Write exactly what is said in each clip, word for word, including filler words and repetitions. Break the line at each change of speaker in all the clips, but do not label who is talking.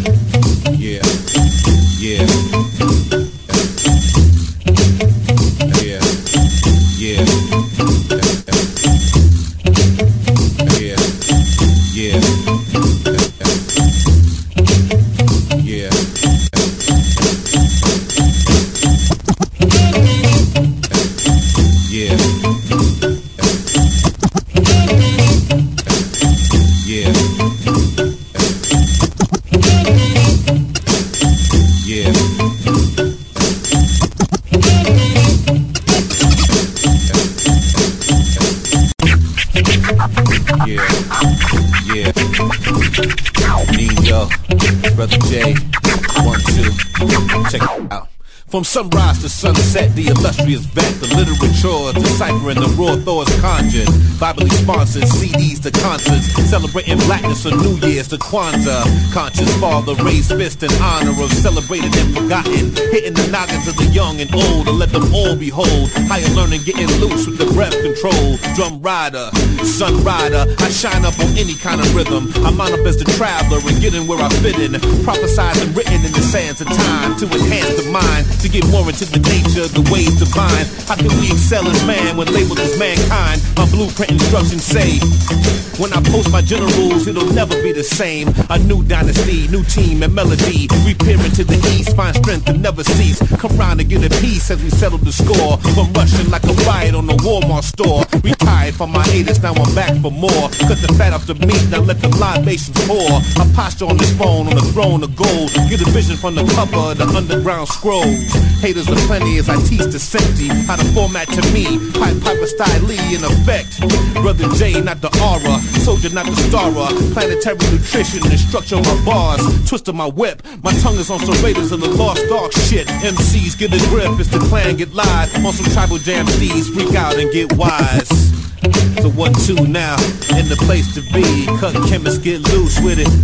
Yeah, yeah. Yeah, yeah. Yeah, yeah. Yeah. Yeah. Yeah. Yeah. Yeah. Yeah. Neo, Brother J, one, two, check it out. From sunrise to sunset, the illustrious vet, the literature, deciphering the raw thoughts conjured. Biblically sponsored C Ds to concerts, celebrating blackness for New Year's to Kwanzaa. Conscious father raised fist in honor of celebrated and forgotten, hitting the noggins of the young and old to let them all behold. Higher learning getting loose with the breath control. Drum rider, sun rider, I shine up on any kind of rhythm. I mount up as the traveler and get in where I fit in. Prophesied and written in the sands of time to enhance the mind. To get more into the nature of the ways divine. How can we excel as man when labeled as mankind? My blueprint instructions say, when I post my generals, it'll never be the same. A new dynasty, new team and melody. Reappearing to the east, find strength to never cease. Come round and get a piece as we settle the score. From rushing like a riot on the Walmart store. Retired from my haters, now I'm back for more. Cut the fat off the meat, now let the libations pour. I posture on this throne, on the throne of gold. Get a vision from the cover of the underground scrolls. Haters are plenty as I teach the safety. How to format to me, pipe piper style Lee in effect. Brother J, not the aura. Soldier, not the starer. Planetary nutrition and structure my bars. Twist of my whip. My tongue is on some raiders of the lost dog shit. M Cs get a grip, it's the clan get live. On some tribal jam C's, freak out and get wise. So one, two now, in the place to be. Cut chemists, get loose with it.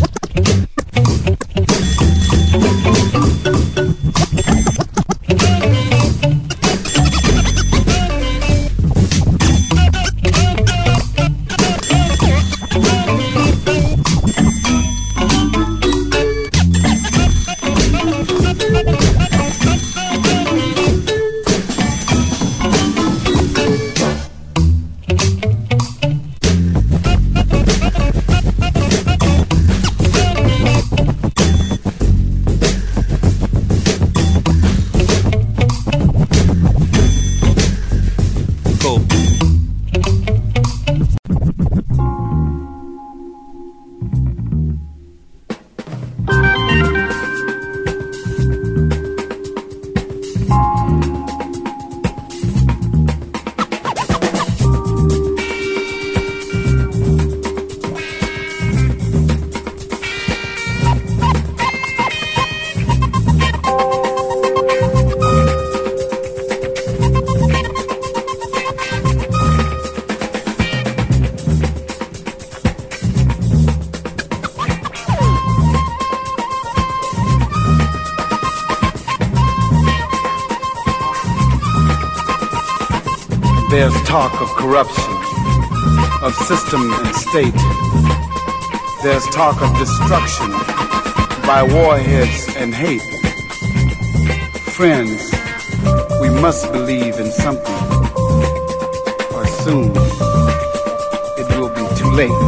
There's talk of corruption, of system and state. There's talk of destruction by warheads and hate. Friends, we must believe in something, or soon it will be too late.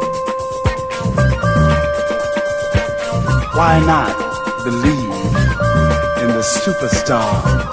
Why not believe in the superstar?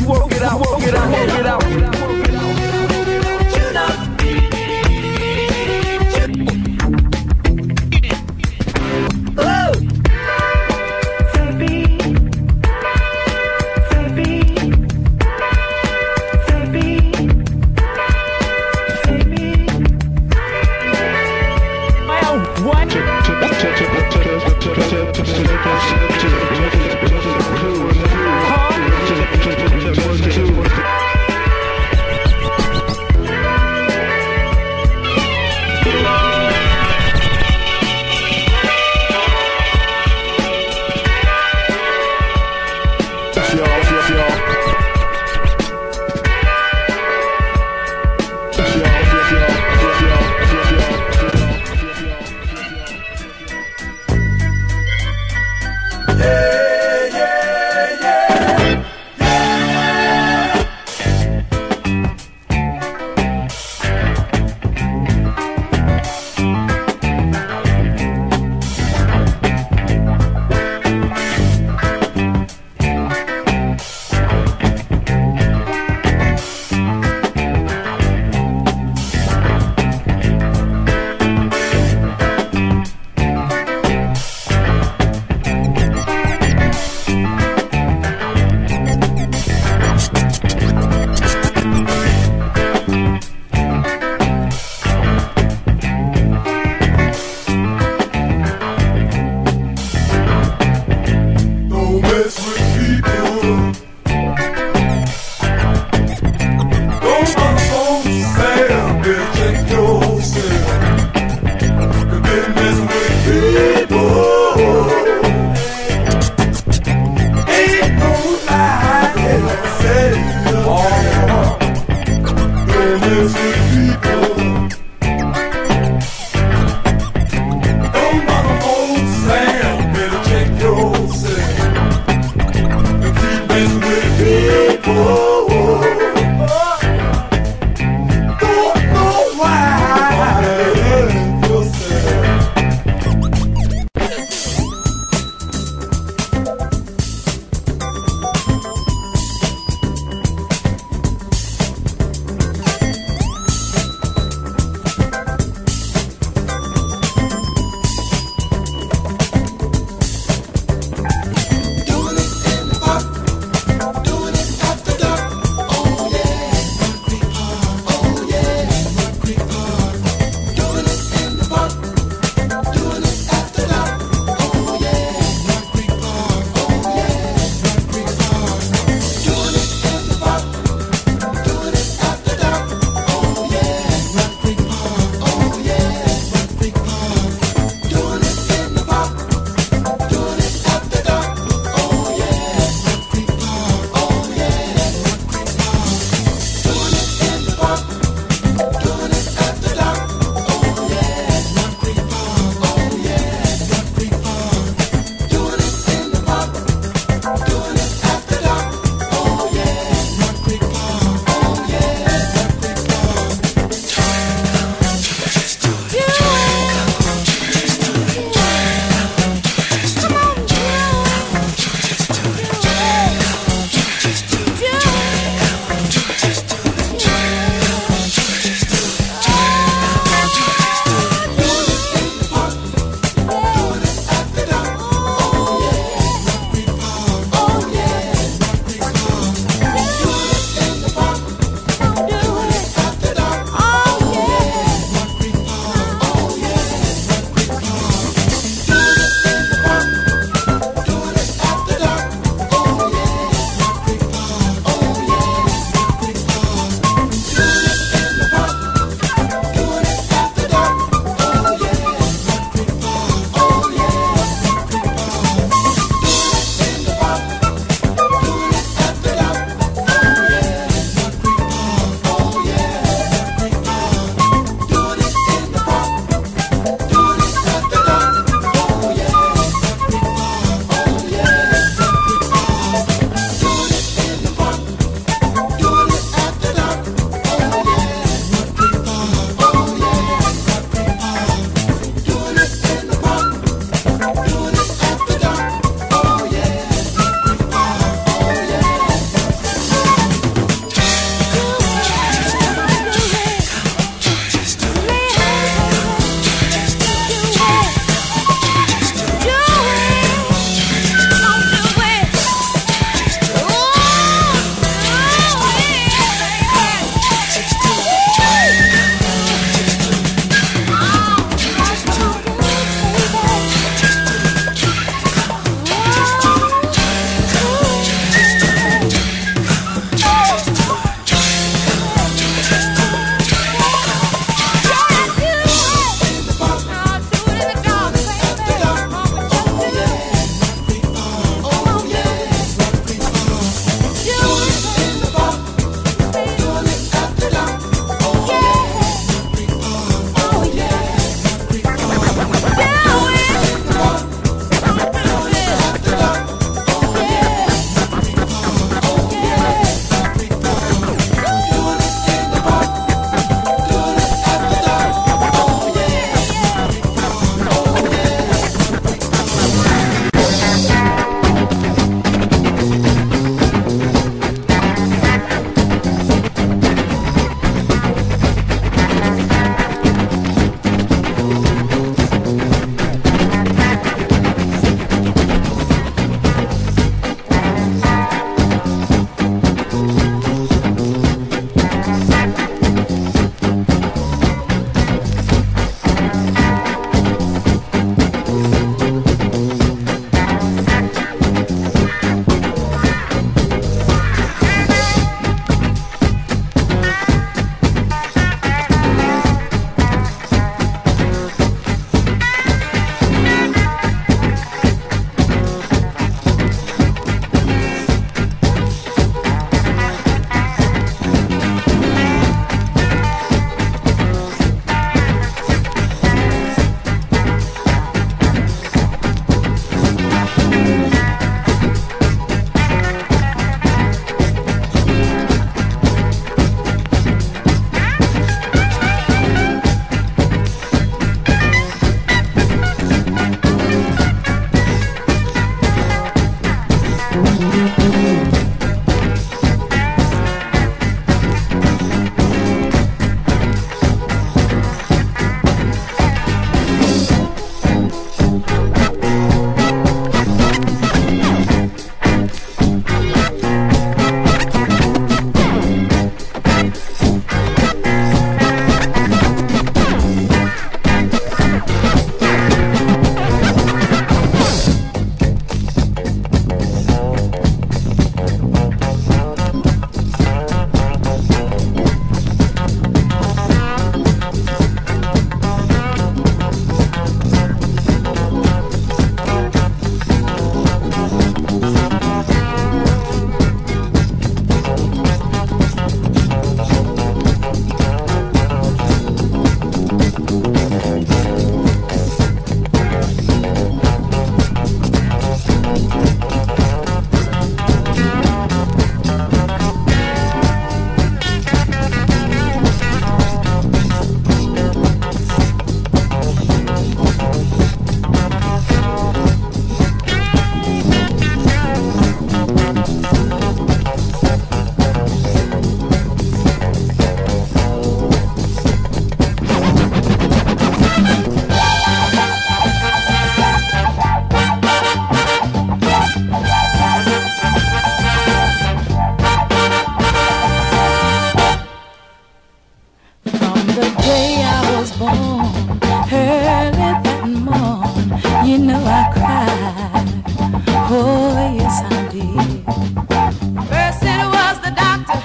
Work it out, work it out, work it out. Tune up. Oh.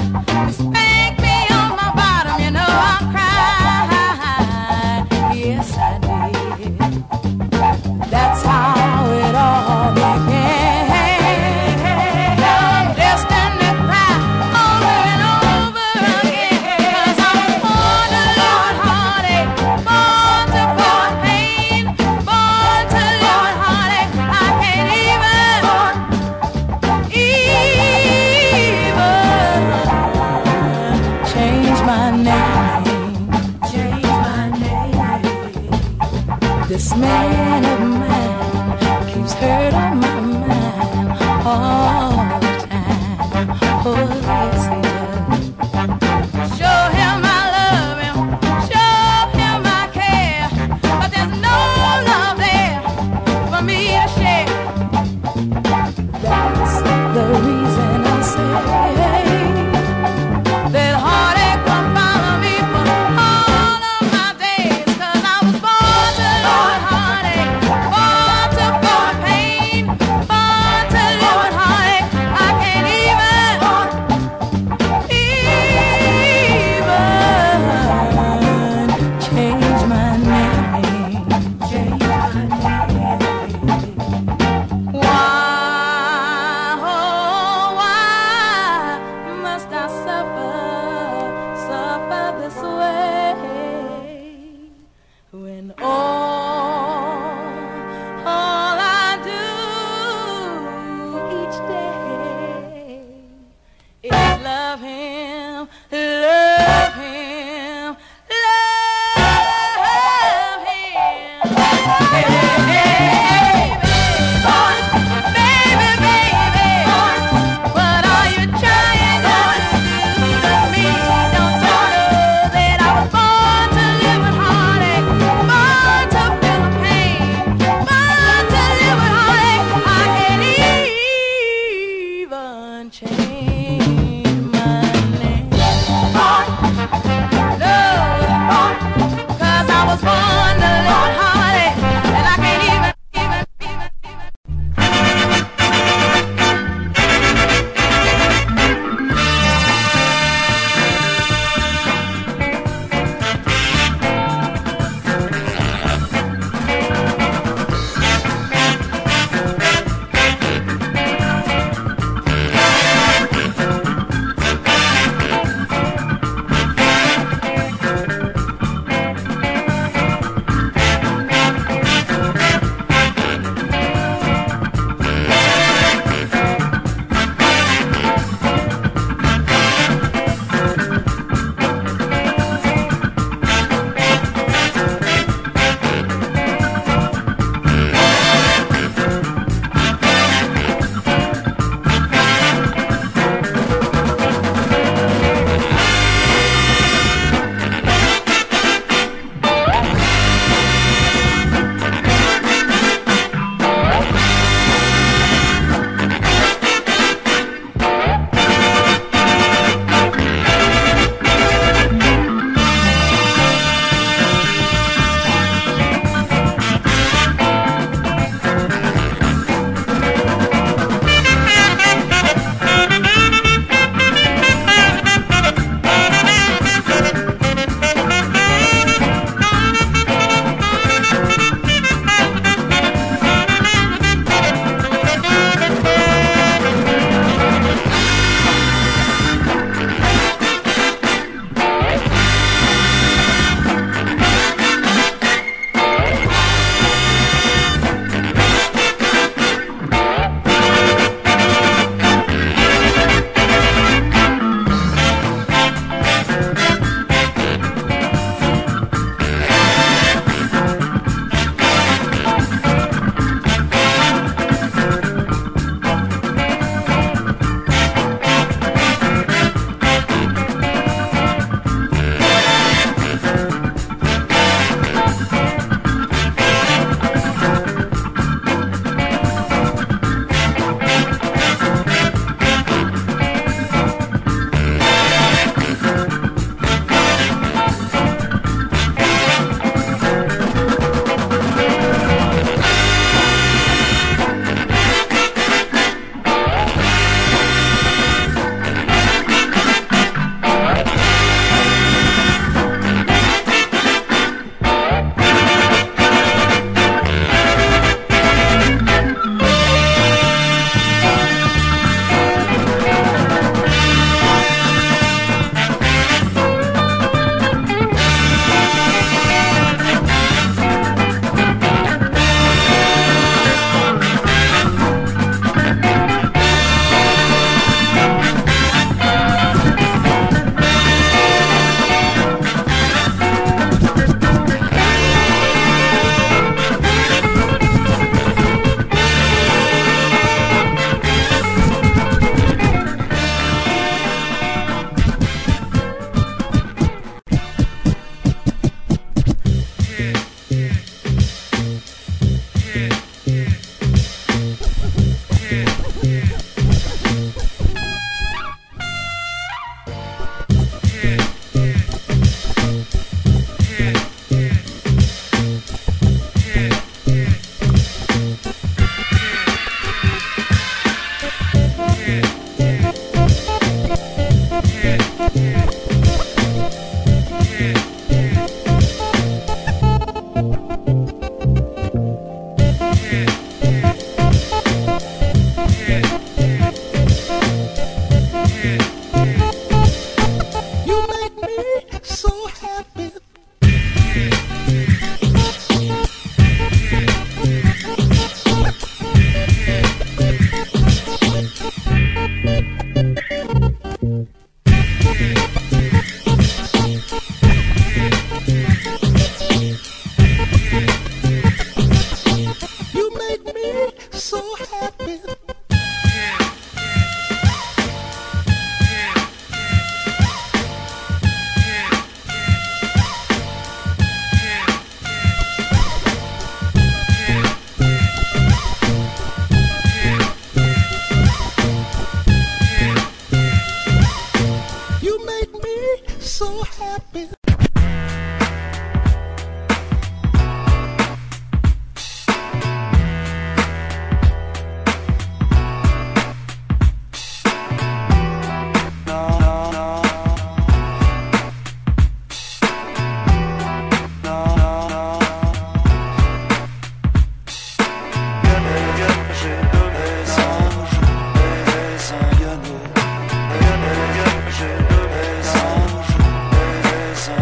Spank me on my bottom, you know I'll cry. Yes, I did. That's how it all began. I'm destined to cry over and over again. 'Cause I was born to live with heartache, born to feel pain, born to live with heartache. I can't even, even change my name, change my name. This man of mine keeps hurting my mind all the time. Oh, yes, he does. Show him I love him, show him I care, but there's no love there for me to share. That's the reason I say that heartache will follow me for all of my days. 'Cause I was born to live with heartache, born to feel pain, born to live with heartache. I can't even, even change my name, change my name. Why, oh, why must I suffer, suffer this way? When all, all I do each day is love him, love him, love him. Baby, baby, what are you trying to do to me? Don't you know that I was born to live with heartache, born to feel pain, born to live with heartache. I can't even change my name.
J'ai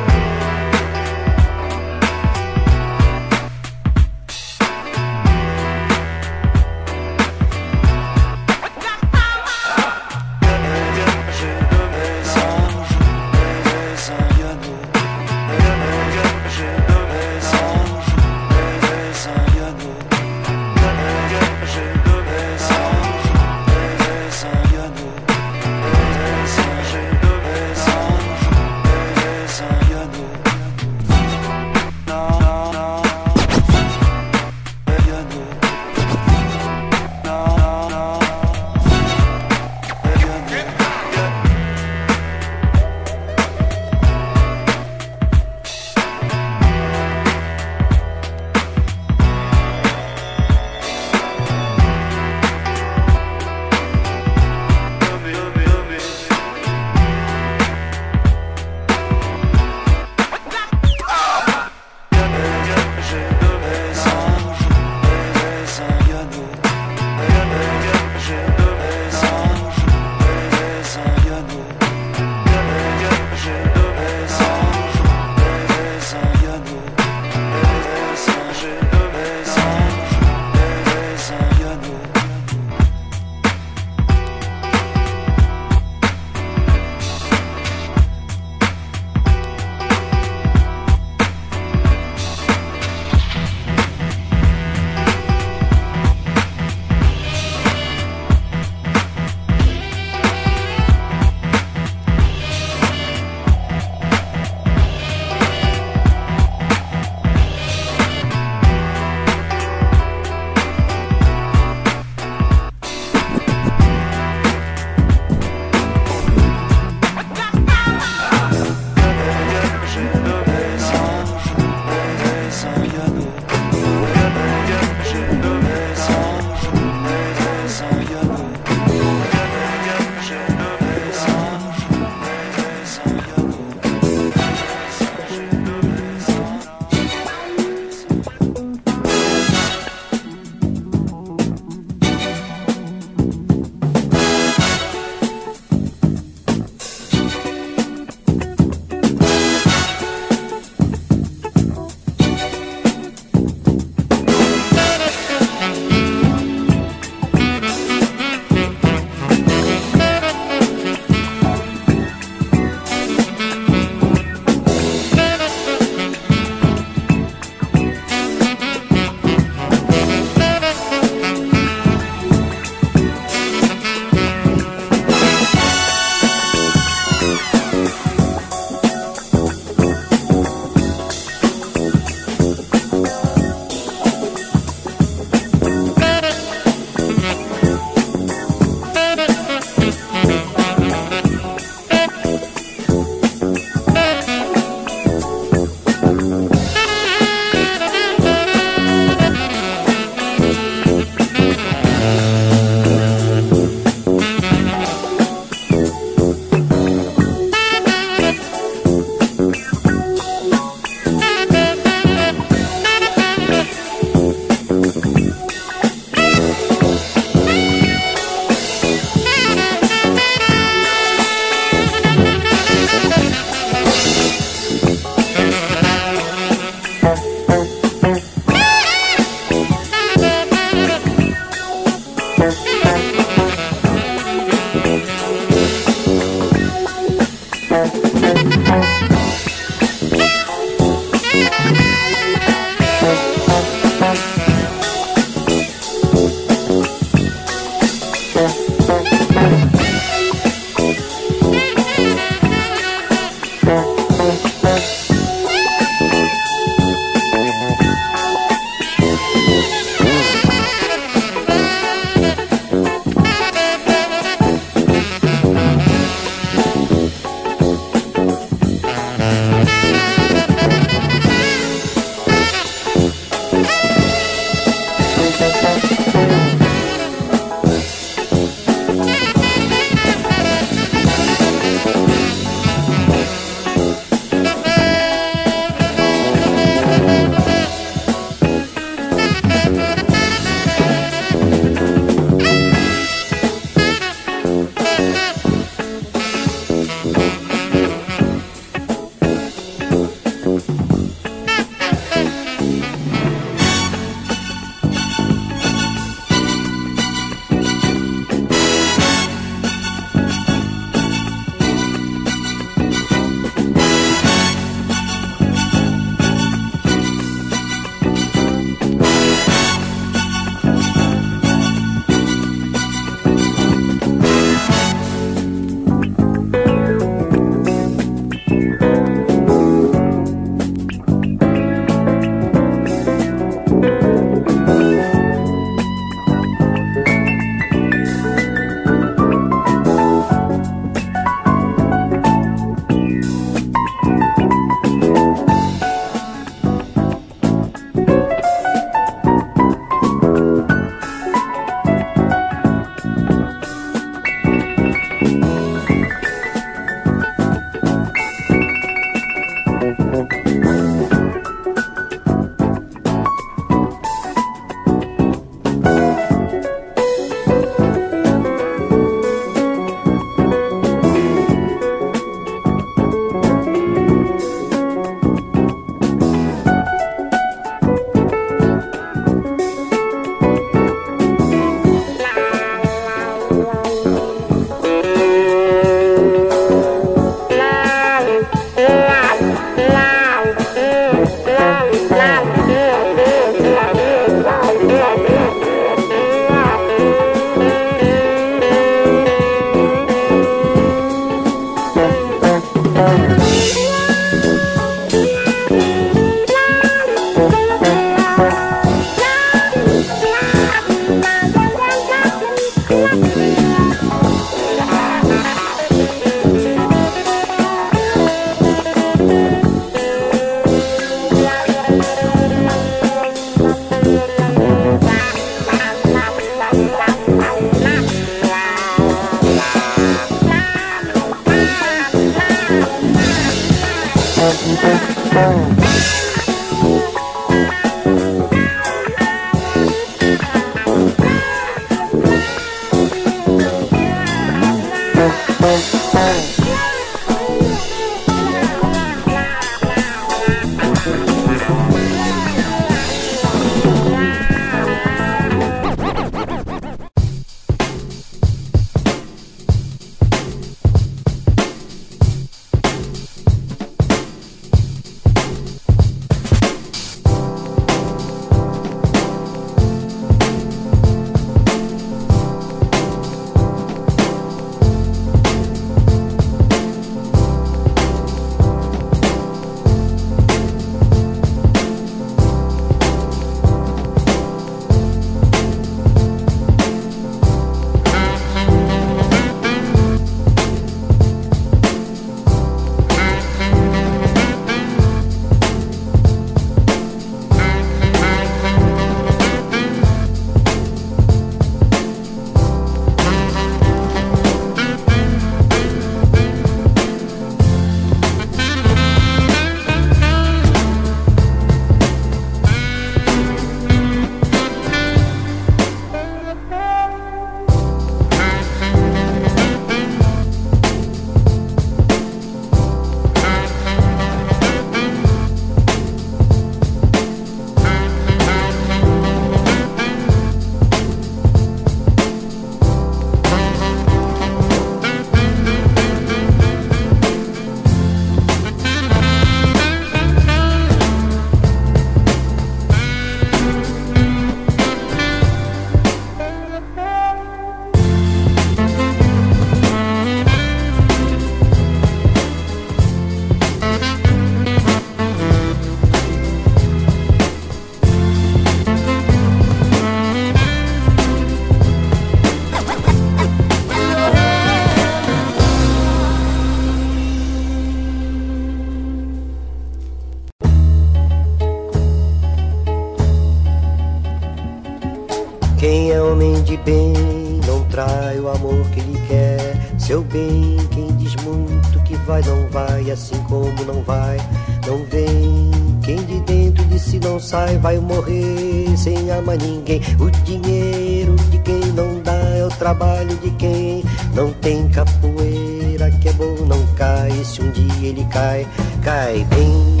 Quem é homem de bem não trai o amor que lhe quer. Seu bem, quem diz muito que vai, não vai, assim como não vai, não vem. Quem de dentro de si não sai, vai morrer sem amar ninguém. O dinheiro de quem não dá é o trabalho de quem não tem capoeira, que é bom não cai. E se um dia ele cai, cai bem.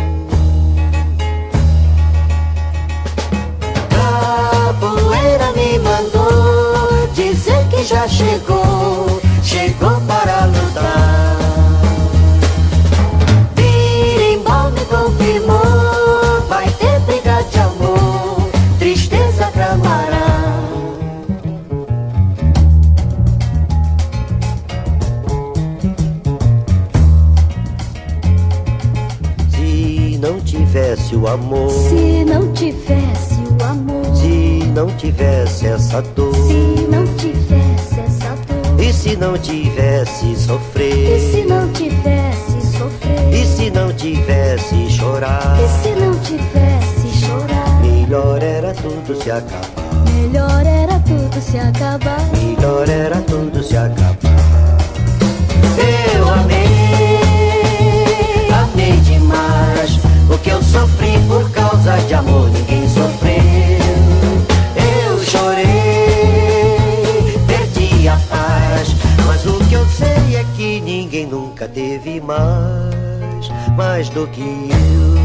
Capoeira me mandou dizer que já chegou, chegou para lutar. Birimbau me confirmou, vai ter briga de amor, tristeza gramará. Se não tivesse o amor,
se não tivesse o amor,
se não tivesse essa dor,
se não tivesse essa dor,
e se não tivesse sofrer,
e se não tivesse sofrer,
e se não tivesse chorar,
e se não tivesse chorar,
melhor era tudo se acabar,
melhor era tudo se acabar,
melhor era tudo se acabar. Eu amei, amei demais, o que eu sofri por causa de amor ninguém sofreu. Eu chorei, perdi a paz, mas o que eu sei é que ninguém nunca teve mais, mais do que eu.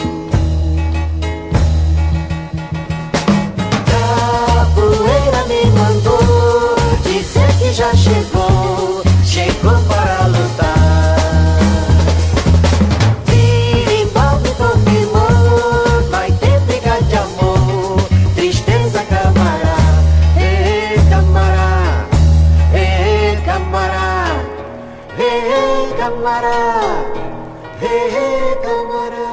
Capoeira me mandou dizer que já chegou, chegou para lutar. Birimbau me confirmou, vai ter briga de amor, tristeza camará. Ei, camará, ei, camará, ei, camará, ei, camará.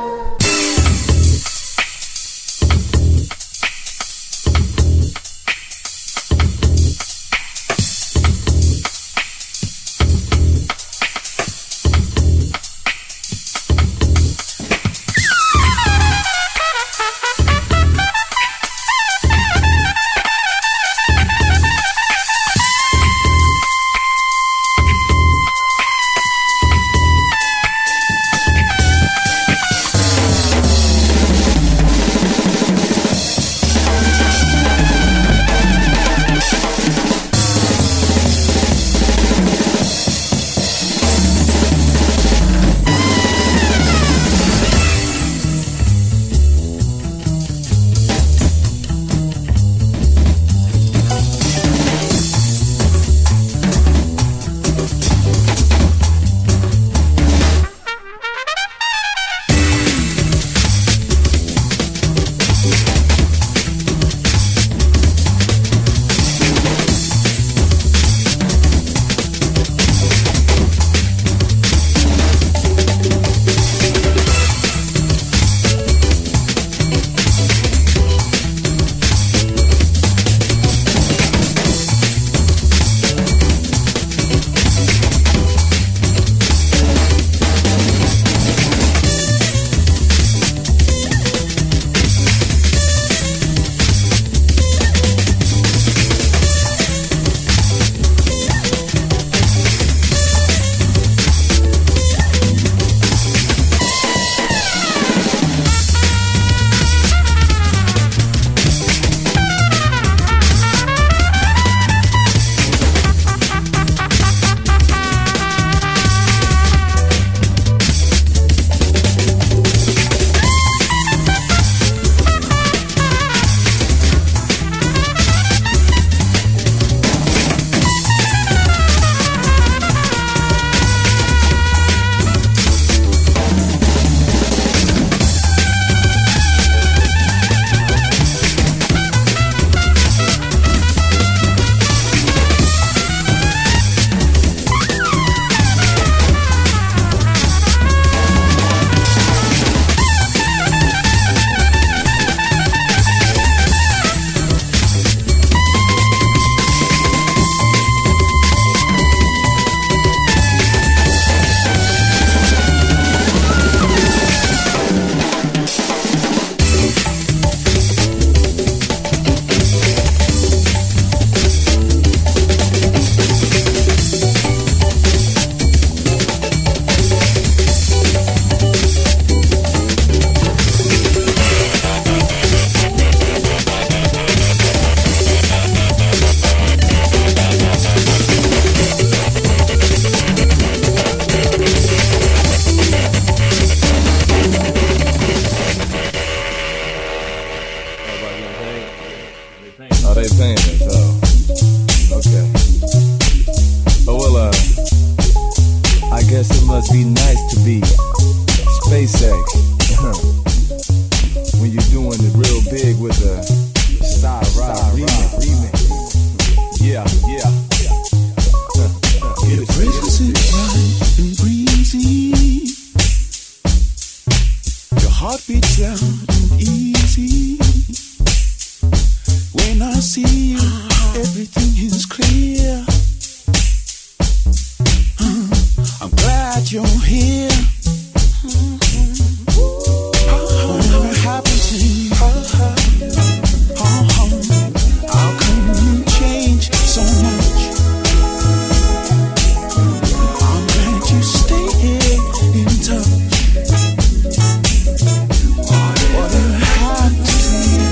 Venus. Oh, okay. Oh well, uh, I guess it must be nice to be SpaceX when you're doing it real big with a side ride remix. remix. Yeah, yeah.
Your presence is bright and breezy. Your heart beats loud and easy. When I see you, everything is clear. I'm glad you're here. Whatever happened to you? How come you change so much? I'm glad you stay here in touch. Whatever happened to you?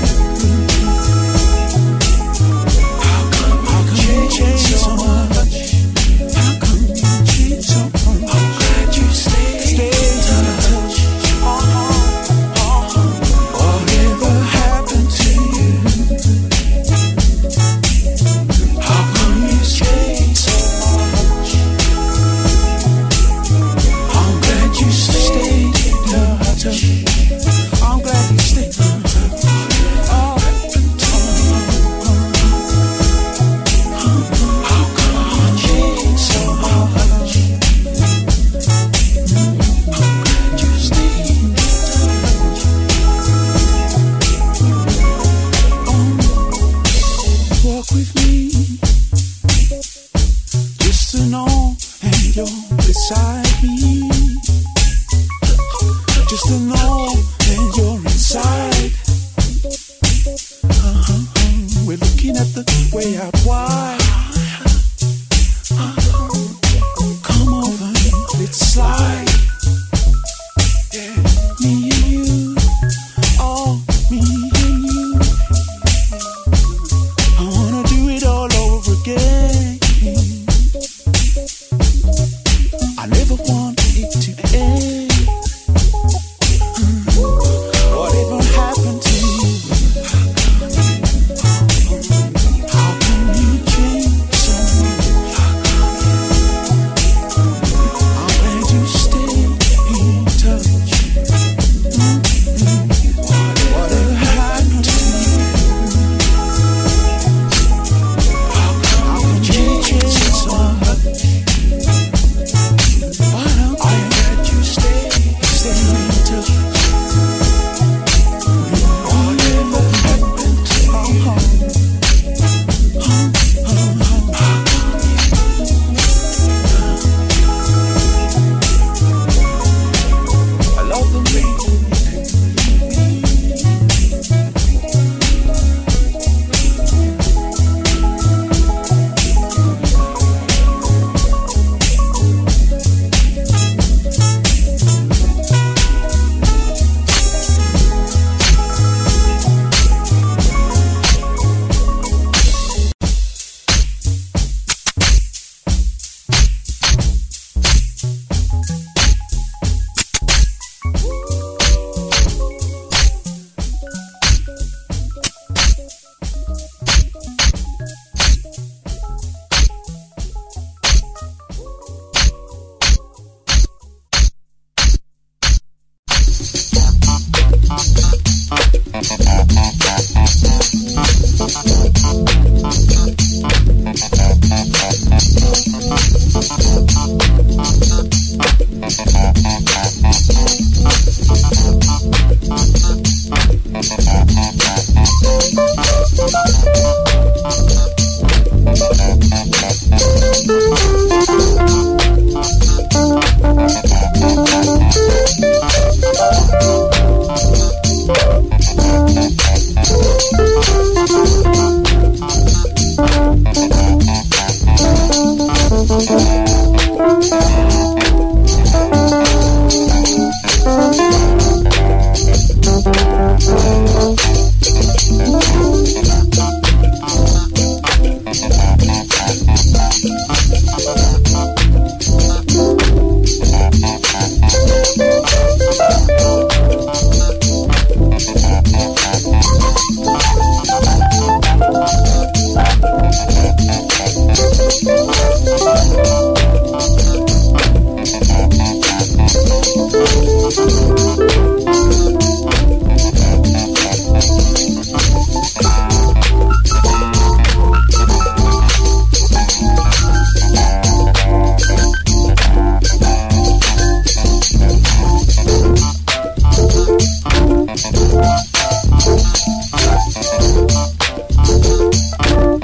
How come, how come you change so much? How come you change so much? I'm glad you stay, stay in touch. Whatever happened to you? How come you change so much? I'm glad you stayed in touch. I'm glad you stayed in touch. All the time. How come you change so much? I'm glad you stayed in touch. Walk with me, just to know, and you're beside me. Just to know, and you're inside. Uh-huh. We're looking at the way out wide. Uh-huh. Come over, let's slide. Yeah, me and you, oh, me and you. I wanna do it all over again. I never want it to end. Whatever happened to you? How can you change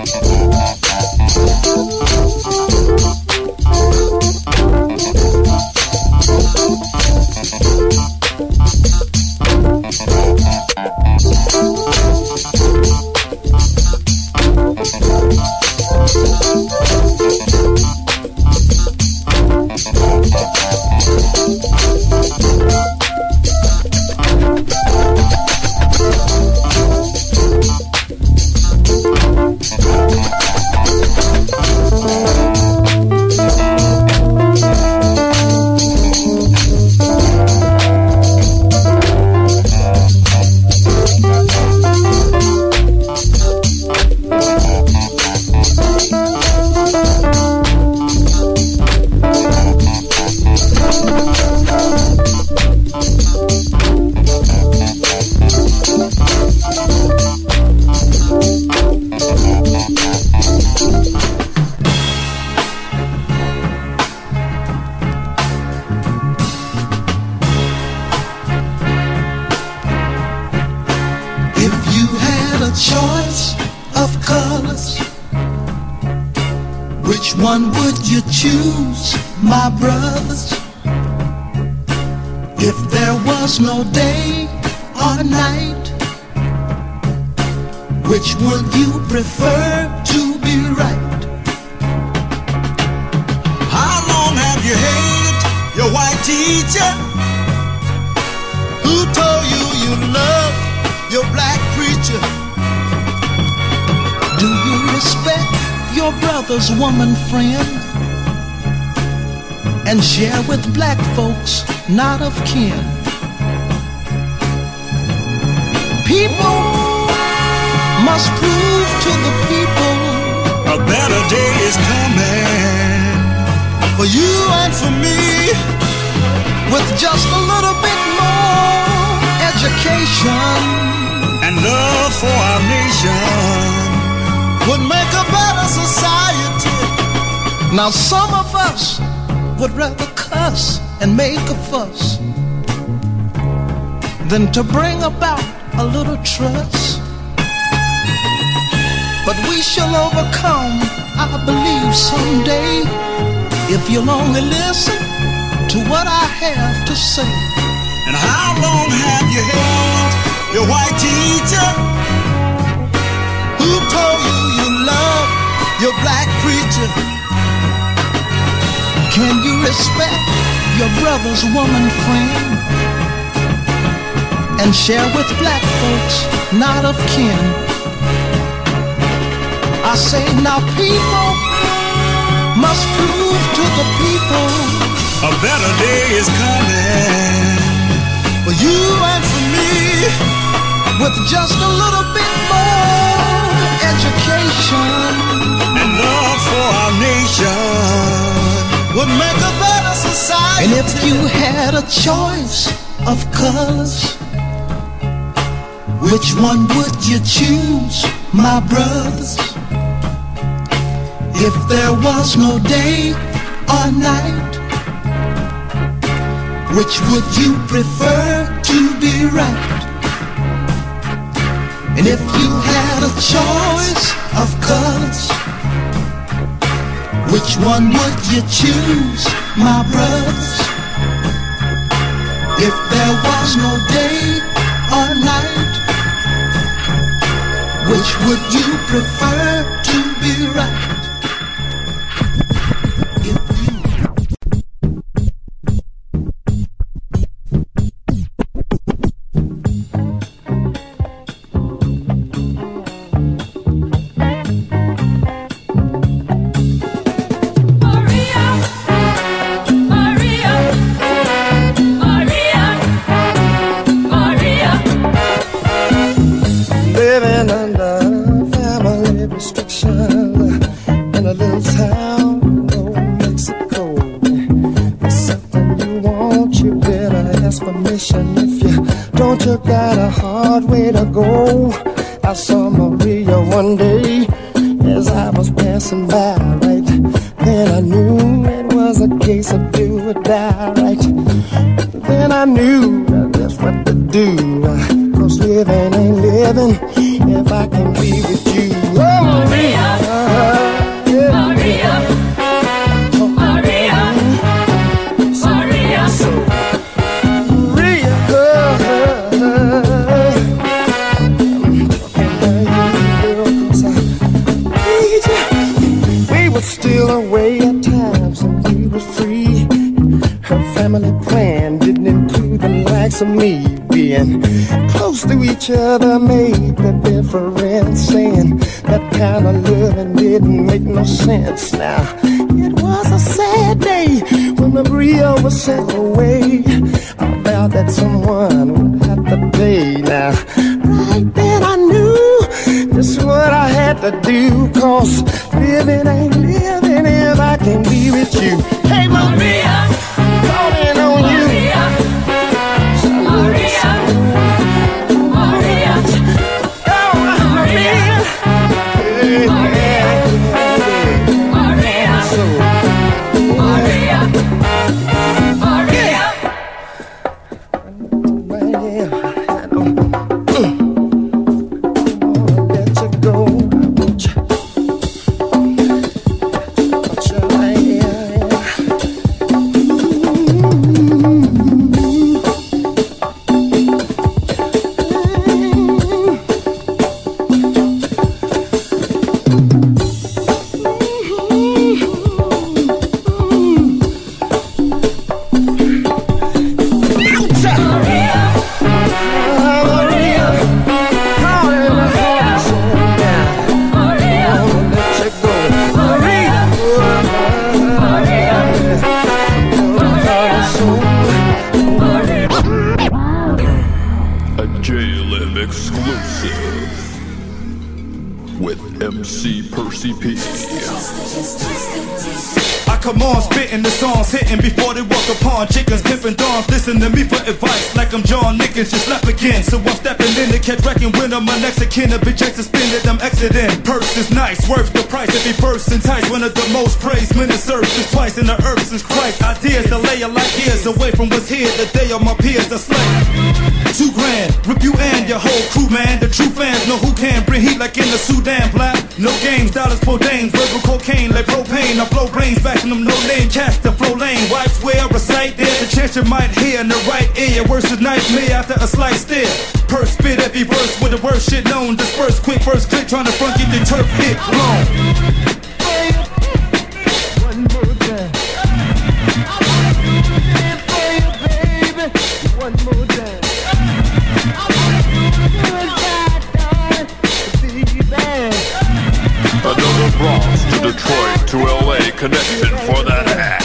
Woman friend and share with black folks not of kin. People must prove to the people
a better day is coming
for you and for me. With just a little bit more education
and love for our nation
would make a better society. Now some of us would rather cuss and make a fuss than to bring about a little trust. But we shall overcome, I believe, someday, if you'll only listen to what I have to say.
And how long have you held your white teacher
who told you you love your black preacher? Can you respect your brother's woman friend and share with black folks not of kin? I say now people must prove to the people
a better day is coming
for you and for me. With just a little bit more education
and love for our nation
would make a better society. And if you had a choice of colors, which one would you choose, my brothers? If there was no day or night, which would you prefer to be right? And if you had a choice of colors, which one would you choose, my brothers? If there was no day or night, which would you prefer to be right? If you don't, you got a hard way to go. I saw Maria one day as I was passing by, right? Then I knew it was a case of do or die, right? Then I knew that's what to do, cause living ain't living if I can be with you. Oh, Maria. little away at times when we were free. Her family plan didn't include the likes of me. Being close to each other made the difference, saying that kind of loving didn't make no sense. Now, it was a sad day when Maria was sent away. I vowed that someone would have to pay. Now, right then I knew just what I had to do, cause living ain't living if I can't be with you. Hey Maria, calling on you. Maria, Maria, Maria, oh Maria, Maria, Maria, Maria, Maria.
Listen to me for advice, like I'm John Nickens, just left again. So I'm stepping in to catch wrecking when I'm my next of kin. A bitch suspended, I'm exiting. Purse is nice, worth the price. Every person entice, one of the most praised ministers is twice in the earth since Christ. Ideas to lay a light years away from what's here. The day of my peers are slain. Two grand, rip you and your whole crew, man. The true fans know who can bring heat like in the Sudan, black. No games, dollars, podanes, verbal cocaine like propane. I blow brains back in them no name, cast the flow lane. Wipes where I recite, there's a chance you might hear in the right ear. Worse than nightmare after a slice stare. Purse spit every verse with the worst shit known. Disperse quick first click, trying to front get the turf hit wrong. One more time. Baby, one more time.
Another Bronx to Detroit to L A connection for that ass.